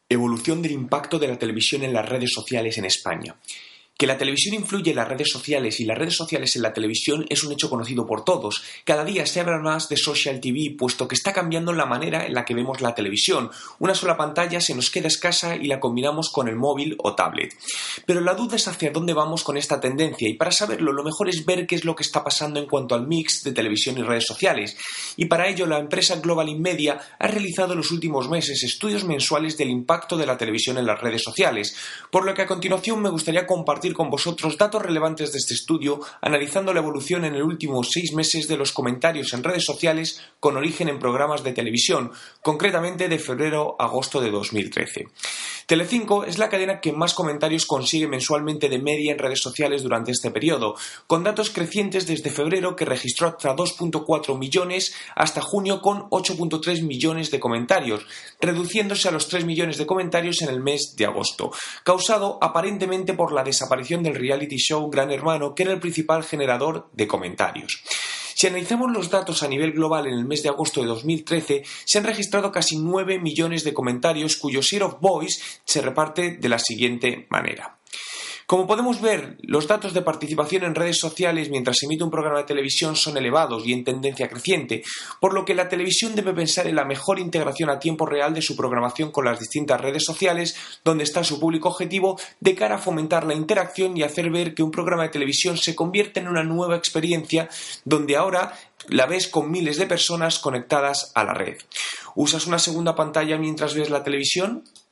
Evolución del impacto de la televisión en las redes sociales en España. Que la televisión influye en las redes sociales y las redes sociales en la televisión es un hecho conocido por todos. Cada día se habla más de social TV, puesto que está cambiando la manera en la que vemos la televisión. Una sola pantalla se nos queda escasa y la combinamos con el móvil o tablet. Pero la duda es hacia dónde vamos con esta tendencia, y para saberlo lo mejor es ver qué es lo que está pasando en cuanto al mix de televisión y redes sociales. Y para ello la empresa Global In Media ha realizado en los últimos meses estudios mensuales del impacto de la televisión en las redes sociales, por lo que a continuación me gustaría compartir con vosotros datos relevantes de este estudio, analizando la evolución en los últimos 6 meses de los comentarios en redes sociales con origen en programas de televisión, concretamente de febrero a agosto de 2013. Telecinco es la cadena que más comentarios consigue mensualmente de media en redes sociales durante este periodo, con datos crecientes desde febrero, que registró hasta 2.4 millones, hasta junio con 8.3 millones de comentarios, reduciéndose a los 3 millones de comentarios en el mes de agosto, causado aparentemente por la desaparición del reality show Gran Hermano, que era el principal generador de comentarios. Si analizamos los datos a nivel global en el mes de agosto de 2013, se han registrado casi 9 millones de comentarios, cuyo share of voice se reparte de la siguiente manera. Como podemos ver, los datos de participación en redes sociales mientras se emite un programa de televisión son elevados y en tendencia creciente, por lo que la televisión debe pensar en la mejor integración a tiempo real de su programación con las distintas redes sociales donde está su público objetivo, de cara a fomentar la interacción y hacer ver que un programa de televisión se convierte en una nueva experiencia donde ahora la ves con miles de personas conectadas a la red. ¿Usas una segunda pantalla mientras ves la televisión?